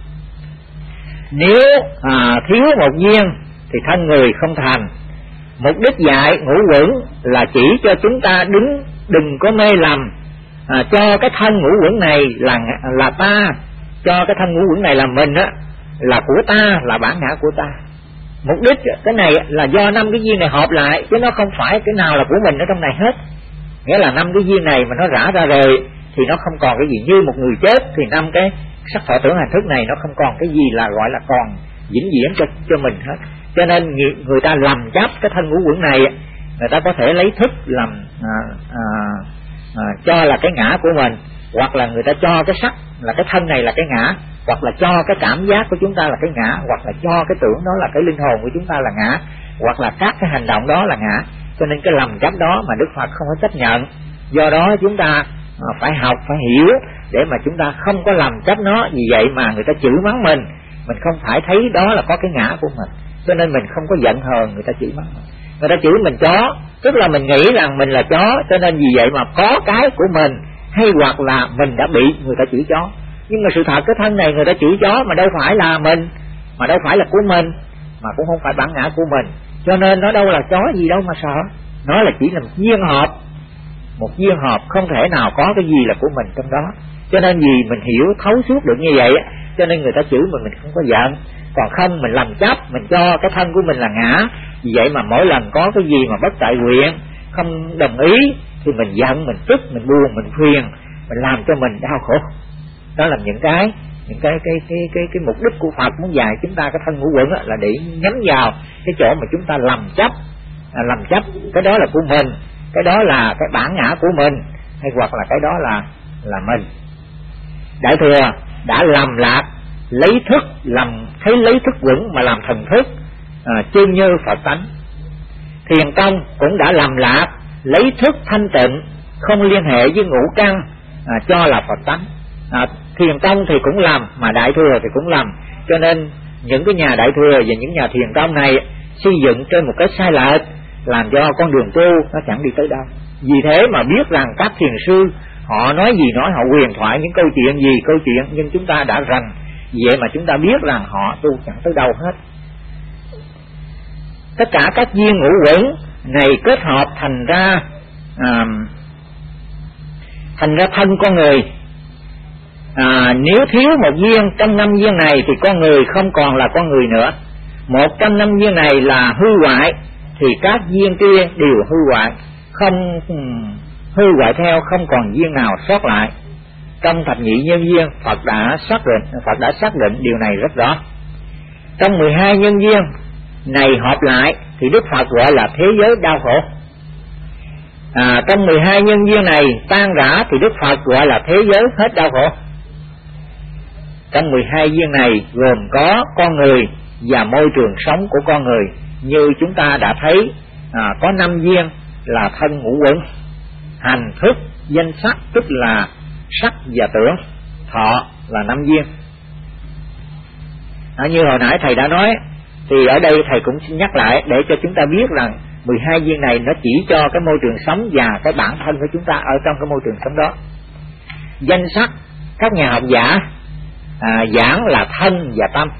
Nếu à, thiếu một duyên thì thân người không thành. Mục đích dạy ngũ uẩn là chỉ cho chúng ta đứng đừng có mê lầm, à, cho cái thân ngũ uẩn này là là ta, cho cái thân ngũ uẩn này là mình á, là của ta, là bản ngã của ta. Mục đích cái này là do năm cái duyên này hợp lại, chứ nó không phải cái nào là của mình ở trong này hết. Nghĩa là năm cái duyên này mà nó rã ra rồi thì nó không còn cái gì. Như một người chết thì năm cái sắc thọ tưởng hành thức này nó không còn cái gì là gọi là còn vĩnh viễn cho cho mình hết. Cho nên người, người ta lầm chấp cái thân ngũ uẩn này, người ta có thể lấy thức làm à, à, à, cho là cái ngã của mình, hoặc là người ta cho cái sắc là cái thân này là cái ngã, hoặc là cho cái cảm giác của chúng ta là cái ngã, hoặc là cho cái tưởng đó là cái linh hồn của chúng ta là ngã, hoặc là các cái hành động đó là ngã. Cho nên cái lầm chấp đó mà Đức Phật không có chấp nhận. Do đó chúng ta phải học, phải hiểu để mà chúng ta không có lầm chấp nó. Vì vậy mà người ta chửi mắng mình, mình không phải thấy đó là có cái ngã của mình, cho nên mình không có giận hờn người ta chửi mắng. Người ta chửi mình chó, tức là mình nghĩ rằng mình là chó, cho nên vì vậy mà có cái của mình, hay hoặc là mình đã bị người ta chửi chó. Nhưng mà sự thật cái thân này người ta chửi chó mà đâu phải là mình, mà đâu phải là của mình, mà cũng không phải bản ngã của mình, cho nên nó đâu là chó gì đâu mà sợ. Nó là chỉ là một duyên hợp, một duyên hợp, không thể nào có cái gì là của mình trong đó. Cho nên vì mình hiểu thấu suốt được như vậy, cho nên người ta chửi mình mình không có giận. Còn không mình làm chấp, mình cho cái thân của mình là ngã, vì vậy mà mỗi lần có cái gì mà bất tại nguyện, không đồng ý, thì mình giận, mình tức, mình buồn, mình phiền, mình làm cho mình đau khổ. Đó là những cái những cái cái cái cái cái mục đích của Phật muốn dạy chúng ta cái thân ngũ uẩn là để nhắm vào cái chỗ mà chúng ta lầm chấp, à, lầm chấp cái đó là của mình, cái đó là cái bản ngã của mình, hay hoặc là cái đó là là mình. Đại thừa đã lầm lạc lấy thức, lầm thấy lấy thức vững mà làm thần thức, à, chư như Phật tánh. Thiền tông cũng đã lầm lạc lấy thức thanh tịnh không liên hệ với ngũ căn, à, cho là Phật tánh. À, thiền tông thì cũng làm, mà đại thừa thì cũng làm, cho nên những cái nhà đại thừa và những nhà thiền tông này xây dựng trên một cái sai lệch, làm cho con đường tu nó chẳng đi tới đâu. Vì thế mà biết rằng các thiền sư họ nói gì nói, họ huyền thoại những câu chuyện gì câu chuyện, nhưng chúng ta đã rành, vậy mà chúng ta biết rằng họ tu chẳng tới đâu hết. Tất cả các duyên ngũ uẩn này kết hợp thành ra à, thành ra thân con người. À, nếu thiếu một viên trong năm viên này thì con người không còn là con người nữa. Một trong năm viên này là hư hoại thì các viên kia đều hư hoại, không hư hoại theo, không còn viên nào sót lại. Trong thập nhị nhân duyên, Phật đã xác định Phật đã xác định điều này rất rõ. Trong mười hai nhân duyên này hợp lại thì Đức Phật gọi là thế giới đau khổ. À, trong mười hai nhân duyên này tan rã thì Đức Phật gọi là thế giới hết đau khổ. Trong mười hai duyên này gồm có con người và môi trường sống của con người. Như chúng ta đã thấy, à, có năm duyên là thân ngũ uẩn, hành thức danh sắc, tức là sắc và tưởng, thọ là năm duyên. À, như hồi nãy thầy đã nói, thì ở đây thầy cũng xin nhắc lại để cho chúng ta biết rằng mười hai duyên này nó chỉ cho cái môi trường sống và cái bản thân của chúng ta ở trong cái môi trường sống đó. Danh sắc các nhà học giả à, giảng là thân và tâm,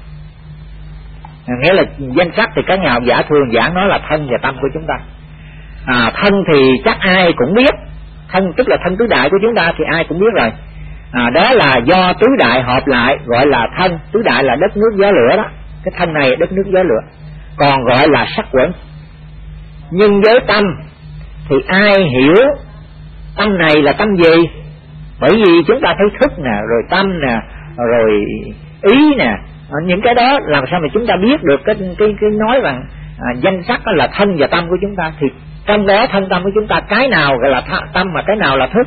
à, nghĩa là danh sắc thì các nhà học giả thường giảng nó là thân và tâm của chúng ta. À, thân thì chắc ai cũng biết, thân tức là thân tứ đại của chúng ta thì ai cũng biết rồi. À, đó là do tứ đại hợp lại gọi là thân. Tứ đại là đất nước gió lửa đó, cái thân này đất nước gió lửa, còn gọi là sắc uẩn. Nhưng với tâm thì ai hiểu tâm này là tâm gì? Bởi vì chúng ta thấy thức nè, rồi tâm nè, rồi ý nè, những cái đó làm sao mà chúng ta biết được cái cái cái nói rằng à, danh sắc là thân và tâm của chúng ta. Thì trong đó thân tâm của chúng ta cái nào gọi là tâm mà cái nào là thức?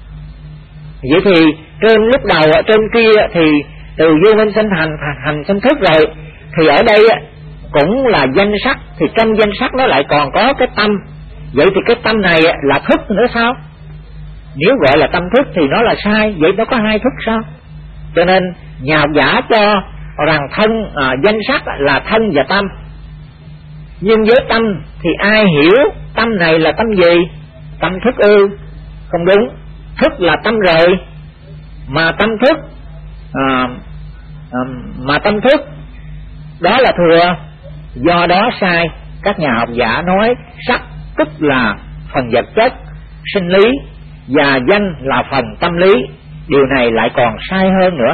Vậy thì trên lúc đầu trên kia thì từ vô minh sinh thành thành sinh thức rồi, thì ở đây cũng là danh sắc, thì trong danh sắc nó lại còn có cái tâm. Vậy thì cái tâm này là thức nữa sao? Nếu gọi là tâm thức thì nó là sai, vậy nó có hai thức sao? Cho nên nhà học giả cho rằng thân à, danh sắc là thân và tâm. Nhưng với tâm thì ai hiểu tâm này là tâm gì? Tâm thức ư? Không đúng. Thức là tâm rồi, mà tâm thức à, à, mà tâm thức đó là thừa. Do đó sai. Các nhà học giả nói sắc tức là phần vật chất sinh lý và danh là phần tâm lý. Điều này lại còn sai hơn nữa.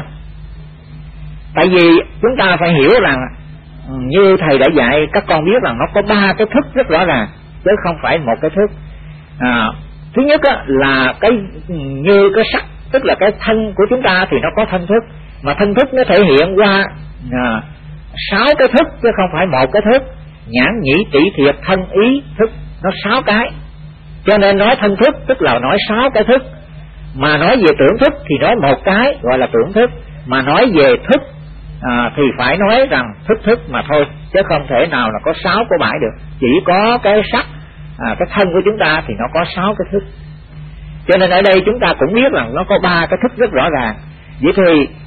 Tại vì chúng ta phải hiểu rằng như thầy đã dạy các con biết rằng nó có ba cái thức rất rõ ràng, chứ không phải một cái thức. à, Thứ nhất á, là cái như cái sắc, tức là cái thân của chúng ta thì nó có thân thức, mà thân thức nó thể hiện qua à, sáu cái thức chứ không phải một cái thức. Nhãn nhĩ tỷ thiệt thân ý thức, nó sáu cái, cho nên nói thân thức tức là nói sáu cái thức. Mà nói về tưởng thức thì nói một cái gọi là tưởng thức, mà nói về thức à, thì phải nói rằng thức thức mà thôi, chứ không thể nào là có sáu có bảy được. Chỉ có cái sắc à, cái thân của chúng ta thì nó có sáu cái thức. Cho nên ở đây chúng ta cũng biết rằng nó có ba cái thức rất rõ ràng. Vậy thì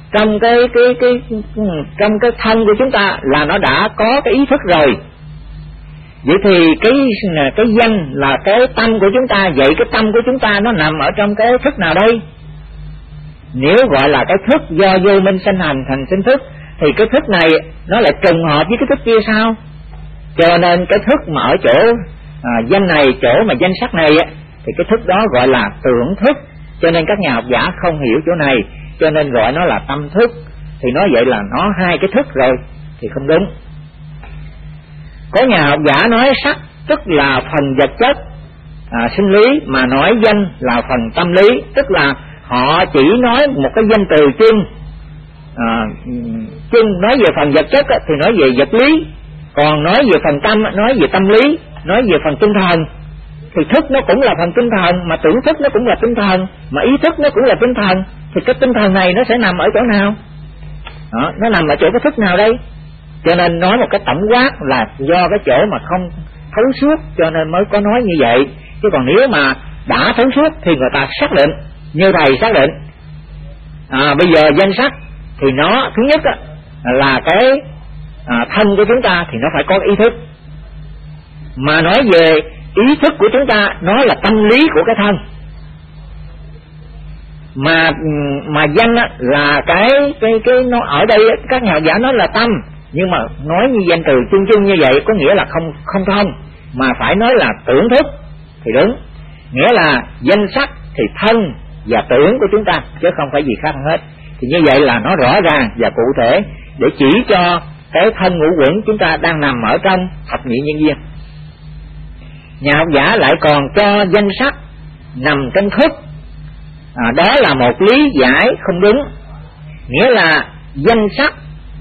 trong cái cái cái trong cái thân của chúng ta là nó đã có cái ý thức rồi. Vậy thì cái cái danh là cái tâm của chúng ta, vậy cái tâm của chúng ta nó nằm ở trong cái thức nào đây? Nếu gọi là cái thức do vô minh sanh hành thành sinh thức thì cái thức này nó lại trùng hợp với cái thức kia sao? Cho nên cái thức mà ở chỗ à, danh này, chỗ mà danh sắc này thì cái thức đó gọi là tưởng thức. Cho nên các nhà học giả không hiểu chỗ này, cho nên gọi nó là tâm thức. Thì nói vậy là nó hai cái thức rồi thì không đúng. Có nhà học giả nói sắc tức là phần vật chất à, sinh lý, mà nói danh là phần tâm lý, tức là họ chỉ nói một cái danh từ chung. À, chung nói về phần vật chất thì nói về vật lý, còn nói về phần tâm nói về tâm lý, nói về phần tinh thần. Thì thức nó cũng là phần tinh thần, mà tưởng thức nó cũng là tinh thần, mà ý thức nó cũng là tinh thần. Thì cái tinh thần này nó sẽ nằm ở chỗ nào? Đó, nó nằm ở chỗ cái thức nào đây? Cho nên nói một cái tổng quát là do cái chỗ mà không thấu suốt cho nên mới có nói như vậy. Chứ còn nếu mà đã thấu suốt thì người ta xác định, như thầy xác định à, bây giờ danh sắc thì nó thứ nhất á, là cái à, thân của chúng ta thì nó phải có ý thức. Mà nói về ý thức của chúng ta, nó là tâm lý của cái thân. Mà mà danh á, là cái cái cái nó ở đây các nhà giả nói là tâm, nhưng mà nói như danh từ chung chung như vậy có nghĩa là không không thông, mà phải nói là tưởng thức thì đúng. Nghĩa là danh sắc thì thân và tưởng của chúng ta, chứ không phải gì khác hết. Thì như vậy là nó rõ ràng và cụ thể để chỉ cho cái thân ngũ quẩn chúng ta đang nằm ở trong thập nhị nhân duyên. Nhà học giả lại còn cho danh sắc nằm trong thức, à, đó là một lý giải không đúng. Nghĩa là danh sắc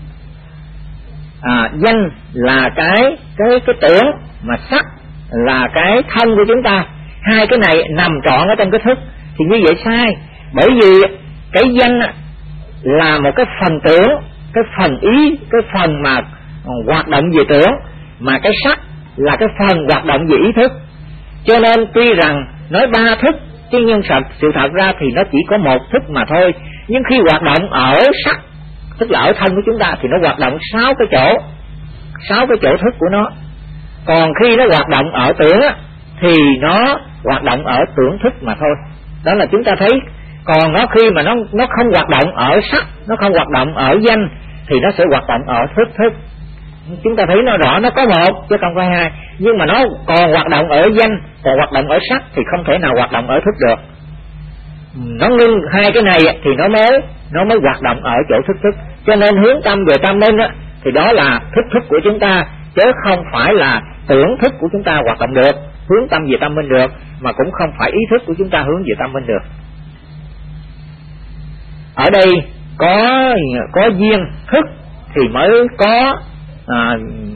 à, danh là cái cái cái tưởng, mà sắc là cái thân của chúng ta. Hai cái này nằm trọn ở trong cái thức thì như vậy sai. Bởi vì cái danh là một cái phần tưởng, cái phần ý, cái phần mà hoạt động về tưởng, mà cái sắc là cái phần hoạt động về ý thức. Cho nên tuy rằng nói ba thức, chứ nhưng sự thật ra thì nó chỉ có một thức mà thôi. Nhưng khi hoạt động ở sắc, tức là ở thân của chúng ta, thì nó hoạt động sáu cái chỗ, sáu cái chỗ thức của nó. Còn khi nó hoạt động ở tưởng thì nó hoạt động ở tưởng thức mà thôi. Đó là chúng ta thấy. Còn nó khi mà nó nó không hoạt động ở sắc, nó không hoạt động ở danh, thì nó sẽ hoạt động ở thức thức. Chúng ta thấy nó rõ, nó có một chứ không phải hai. Nhưng mà nó còn hoạt động ở danh, còn hoạt động ở sắc thì không thể nào hoạt động ở thức được. Nó ngưng hai cái này thì nó mới nó mới hoạt động ở chỗ thức thức. Cho nên hướng tâm về tâm minh á, thì đó là thức thức của chúng ta, chứ không phải là tưởng thức của chúng ta hoạt động được, hướng tâm về tâm minh được, mà cũng không phải ý thức của chúng ta hướng về tâm minh được. Ở đây có có duyên thức thì mới có à,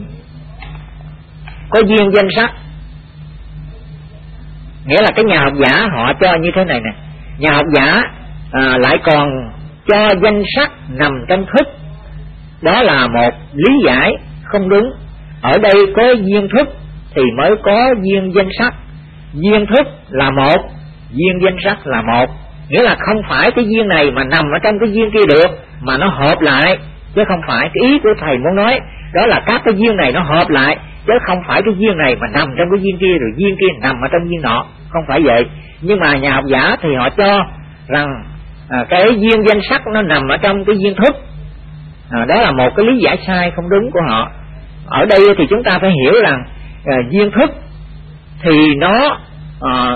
có duyên danh sắc. Nghĩa là cái nhà học giả họ cho như thế này nè. Nhà học giả à, lại còn cho danh sắc nằm trong thức, đó là một lý giải không đúng. Ở đây có duyên thức thì mới có duyên danh sắc. Duyên thức là một, duyên danh sắc là một. Nghĩa là không phải cái duyên này mà nằm ở trong cái duyên kia được, mà nó hợp lại. Chứ không phải cái ý của thầy muốn nói đó là các cái duyên này nó hợp lại, chứ không phải cái duyên này mà nằm trong cái duyên kia, rồi duyên kia nằm ở trong duyên nọ. Không phải vậy. Nhưng mà nhà học giả thì họ cho rằng à, cái duyên danh sắc nó nằm ở trong cái duyên thức. à, Đó là một cái lý giải sai không đúng của họ. Ở đây thì chúng ta phải hiểu rằng à, duyên thức thì nó à,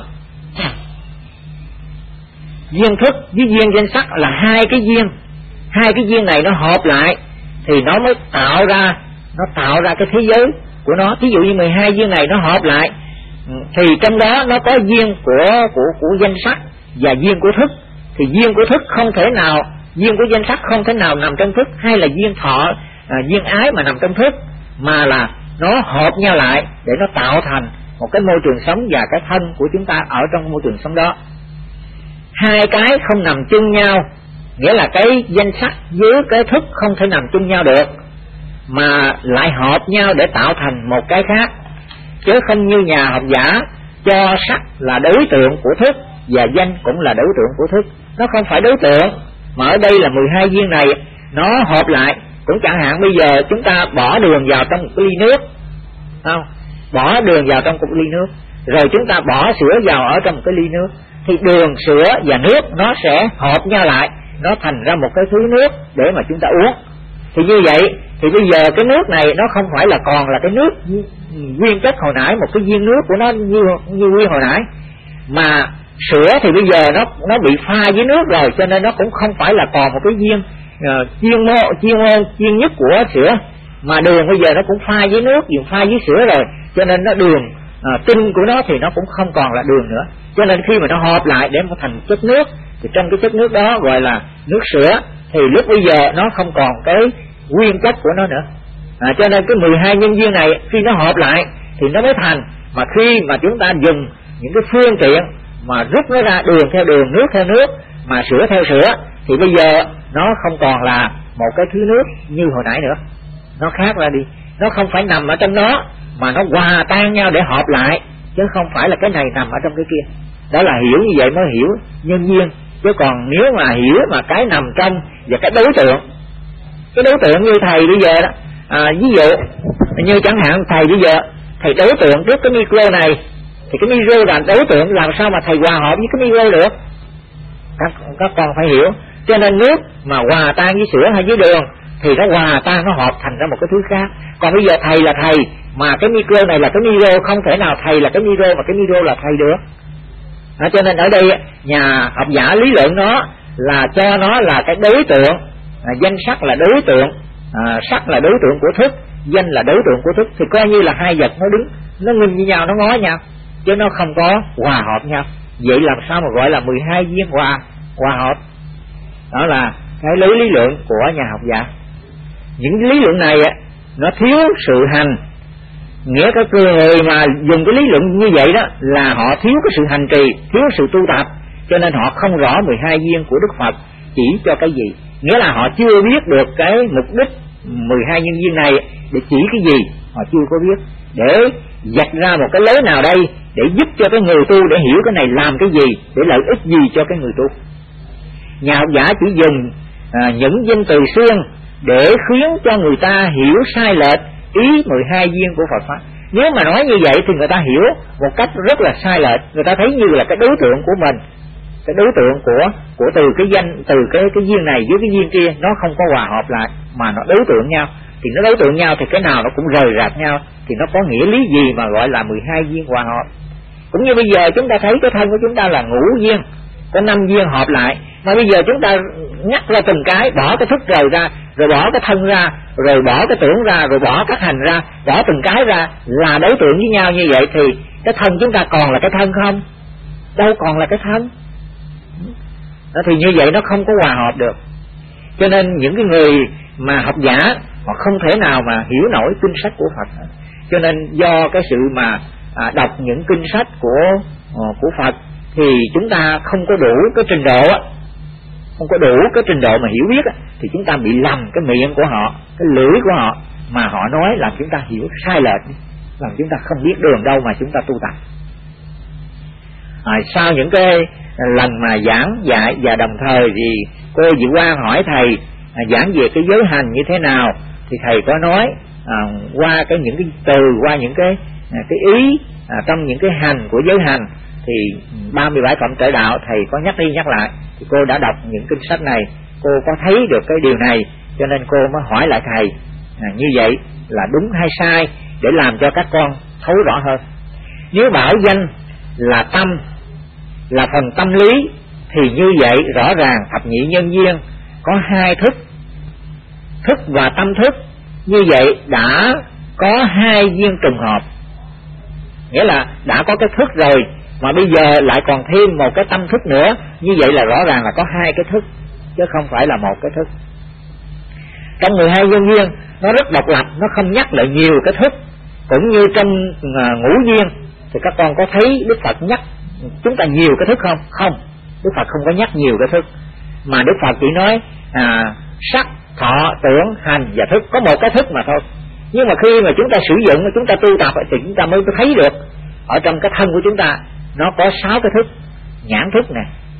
duyên thức với duyên danh sắc là hai cái duyên. Hai cái duyên này nó hợp lại thì nó mới tạo ra nó tạo ra cái thế giới của nó. Ví dụ như mười hai duyên này nó hợp lại thì trong đó nó có duyên của của của danh sắc và duyên của thức. Thì duyên của thức không thể nào, duyên của danh sắc không thể nào nằm trong thức, hay là duyên thọ, à, duyên ái mà nằm trong thức, mà là nó hợp nhau lại để nó tạo thành một cái môi trường sống và cái thân của chúng ta ở trong môi trường sống đó. Hai cái không nằm chung nhau, nghĩa là cái danh sắc với cái thức không thể nằm chung nhau được, mà lại hợp nhau để tạo thành một cái khác. Chứ không như nhà học giả cho sắc là đối tượng của thức và danh cũng là đối tượng của thức. Nó không phải đối tượng, mà ở đây là mười hai viên này nó hợp lại. Cũng chẳng hạn bây giờ chúng ta bỏ đường vào trong một cái ly nước, không? Bỏ đường vào trong một ly nước, rồi chúng ta bỏ sữa vào ở trong một cái ly nước, thì đường, sữa và nước nó sẽ hợp nhau lại, nó thành ra một cái thứ nước để mà chúng ta uống. Thì như vậy thì bây giờ cái nước này nó không phải là còn là cái nước nguyên chất hồi nãy, một cái viên nước của nó như như nguyên hồi nãy, mà sữa thì bây giờ nó nó bị pha với nước rồi, cho nên nó cũng không phải là còn một cái viên uh, chuyên môn chuyên môn chuyên nhất của sữa, mà đường bây giờ nó cũng pha với nước, dùng pha với sữa rồi, cho nên nó đường uh, tinh của nó thì nó cũng không còn là đường nữa. Cho nên khi mà nó hợp lại để mà thành chất nước, thì trong cái chất nước đó gọi là nước sữa, thì lúc bây giờ nó không còn cái nguyên chất của nó nữa. À, cho nên cái mười hai nhân viên này khi nó hợp lại thì nó mới thành. Mà khi mà chúng ta dùng những cái phương tiện mà rút nó ra, đường theo đường, nước theo nước, mà sữa theo sữa, thì bây giờ nó không còn là một cái thứ nước như hồi nãy nữa, nó khác ra đi. Nó không phải nằm ở trong nó, mà nó hòa tan nhau để hợp lại, chứ không phải là cái này nằm ở trong cái kia. Đó là hiểu như vậy mới hiểu nhân viên. Chứ còn nếu mà hiểu mà cái nằm trong và cái đối tượng, cái đối tượng như thầy bây giờ đó, à, ví dụ như chẳng hạn thầy bây giờ thầy đối tượng trước cái micro này, thì cái micro là đối tượng, làm sao mà thầy hòa hợp với cái micro được? Các, các con phải hiểu. Cho nên nước mà hòa tan với sữa hay với đường thì nó hòa tan, nó hợp thành ra một cái thứ khác. Còn bây giờ thầy là thầy, mà cái micro này là cái micro, không thể nào thầy là cái micro mà cái micro là thầy được. À, cho nên ở đây nhà học giả lý luận nó là cho nó là cái đối tượng, à, danh sắc là đối tượng, à, sắc là đối tượng của thức, danh là đối tượng của thức, thì coi như là hai vật nó đứng, nó nghinh với nhau, nó ngó nhau, chứ nó không có hòa hợp nhau. Vậy làm sao mà gọi là mười hai viên hòa hòa hợp? Đó là cái lý lý luận của nhà học giả. Những lý luận này nó thiếu sự hành, nghĩa cái người mà dùng cái lý luận như vậy đó là họ thiếu cái sự hành trì, thiếu sự tu tập, cho nên họ không rõ mười hai viên của Đức Phật chỉ cho cái gì. Nghĩa là họ chưa biết được cái mục đích mười hai nhân viên này để chỉ cái gì, họ chưa có biết, để dạch ra một cái lối nào đây để giúp cho cái người tu để hiểu cái này làm cái gì, để lợi ích gì cho cái người tu. Nhà học giả chỉ dùng à, những danh từ xuyên để khiến cho người ta hiểu sai lệch ý mười hai viên của Phật pháp. Nếu mà nói như vậy thì người ta hiểu một cách rất là sai lệch, người ta thấy như là cái đối tượng của mình, cái đối tượng của của từ cái danh, từ cái cái viên này với cái viên kia nó không có hòa hợp lại, mà nó đối tượng nhau. Thì nó đối tượng nhau thì cái nào nó cũng rời rạc nhau, thì nó có nghĩa lý gì mà gọi là mười hai viên hòa hợp? Cũng như bây giờ chúng ta thấy cái thân của chúng ta là ngũ viên, có năm viên hợp lại, mà bây giờ chúng ta nhắc ra từng cái, bỏ cái thức rời ra, rồi bỏ cái thân ra, rồi bỏ cái tưởng ra, rồi bỏ các hành ra, bỏ từng cái ra là đối tượng với nhau như vậy, thì cái thân chúng ta còn là cái thân không? Đâu còn là cái thân. Đó, thì như vậy nó không có hòa hợp được. Cho nên những cái người mà học giả họ không thể nào mà hiểu nổi kinh sách của Phật. Cho nên do cái sự mà à, đọc những kinh sách của của Phật thì chúng ta không có đủ cái trình độ, không có đủ cái trình độ mà hiểu biết, thì chúng ta bị lầm cái miệng của họ, cái lưỡi của họ mà họ nói, làm chúng ta hiểu sai lệch, làm chúng ta không biết đường đâu mà chúng ta tu tập. À, sau những cái lần mà giảng dạy và đồng thời thì cô Diệu Quang hỏi thầy à, giảng về cái giới hành như thế nào, thì thầy có nói à, qua cái những cái từ, qua những cái à, cái ý à, trong những cái hành của giới hành, thì ba mươi bảy phẩm trợ đạo thầy có nhắc đi nhắc lại. Thì cô đã đọc những kinh sách này, cô có thấy được cái điều này, cho nên cô mới hỏi lại thầy à, như vậy là đúng hay sai, để làm cho các con thấu rõ hơn. Nếu bảo danh là tâm, là phần tâm lý, thì như vậy rõ ràng thập nhị nhân duyên có hai thức, thức và tâm thức, như vậy đã có hai duyên trùng hợp. Nghĩa là đã có cái thức rồi mà bây giờ lại còn thêm một cái tâm thức nữa, như vậy là rõ ràng là có hai cái thức chứ không phải là một cái thức. Trong mười hai nhân duyên nó rất độc lập, nó không nhắc lại nhiều cái thức. Cũng như trong uh, ngũ duyên thì các con có thấy Đức Phật nhắc chúng ta nhiều cái thức không? Không, Đức Phật không có nhắc nhiều cái thức, mà Đức Phật chỉ nói à, sắc, thọ, tưởng, hành và thức, có một cái thức mà thôi. Nhưng mà khi mà chúng ta sử dụng, chúng ta tu tập thì chúng ta mới thấy được ở trong cái thân của chúng ta nó có sáu cái thức: nhãn thức nè,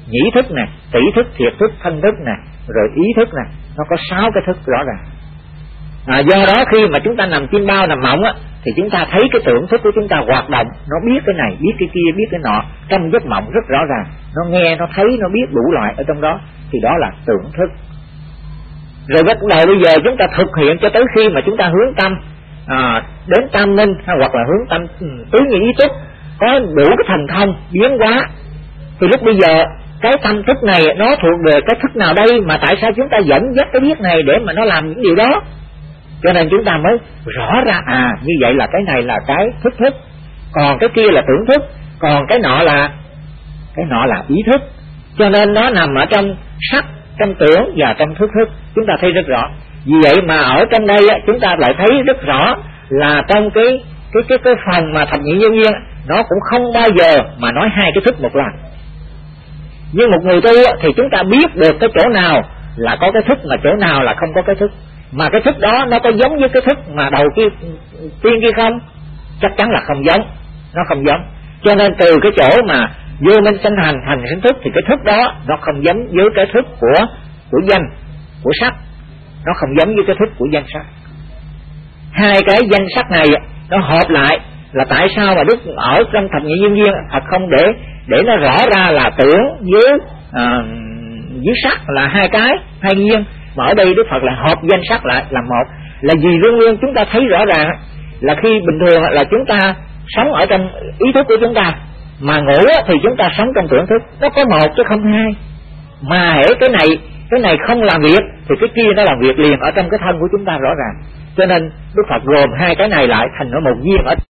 nhĩ thức nè, tỷ thức, thiệt thức, thân thức nè, rồi ý thức nè, nó có sáu cái thức rõ ràng. À, do đó khi mà chúng ta nằm chim bao nằm mộng á, thì chúng ta thấy cái tưởng thức của chúng ta hoạt động, nó biết cái này, biết cái kia, biết cái nọ trong giấc mộng rất rõ ràng, nó nghe, nó thấy, nó biết đủ loại ở trong đó, thì đó là tưởng thức. Rồi bắt đầu bây giờ chúng ta thực hiện cho tới khi mà chúng ta hướng tâm à, đến tam minh, hay hoặc là hướng tâm tứ nhị ý thức, có đủ cái thành thông biến hóa, thì lúc bây giờ cái tâm thức này nó thuộc về cái thức nào đây, mà tại sao chúng ta dẫn dắt cái biết này để mà nó làm những điều đó. Cho nên chúng ta mới rõ ra à, như vậy là cái này là cái thức thức, còn cái kia là tưởng thức, còn cái nọ là cái nọ là ý thức. Cho nên nó nằm ở trong sắc, trong tưởng và trong thức thức, chúng ta thấy rất rõ. Vì vậy mà ở trong đây á, chúng ta lại thấy rất rõ là trong cái cái cái cái phần mà thập nhị nhân duyên, nó cũng không bao giờ mà nói hai cái thức một lần. Nhưng một người tu thì chúng ta biết được cái chỗ nào là có cái thức, mà chỗ nào là không có cái thức. Mà cái thức đó nó có giống với cái thức mà đầu kia tiên kia không? Chắc chắn là không giống, nó không giống. Cho nên từ cái chỗ mà vô minh sanh hành, hành sinh thức, thì cái thức đó nó không giống với cái thức của của danh, của sắc, nó không giống với cái thức của danh sắc. Hai cái danh sắc này nó hợp lại là tại sao mà Đức ở trong thập nhị nhân duyên thật không để để nó rõ ra là tưởng với à, với sắc là hai cái hai duyên, mà ở đây Đức Phật là hợp danh sắc lại là một. Là vì luôn luôn chúng ta thấy rõ ràng là khi bình thường là chúng ta sống ở trong ý thức của chúng ta, mà ngủ thì chúng ta sống trong tưởng thức, nó có một chứ không hai. Mà hễ cái này cái này không làm việc thì cái kia nó làm việc liền ở trong cái thân của chúng ta rõ ràng. Cho nên Đức Phật gồm hai cái này lại thành nó một duyên ở